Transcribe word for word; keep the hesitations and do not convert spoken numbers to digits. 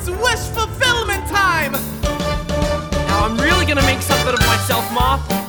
It's wish fulfillment time! Now I'm really gonna make something of myself, Ma.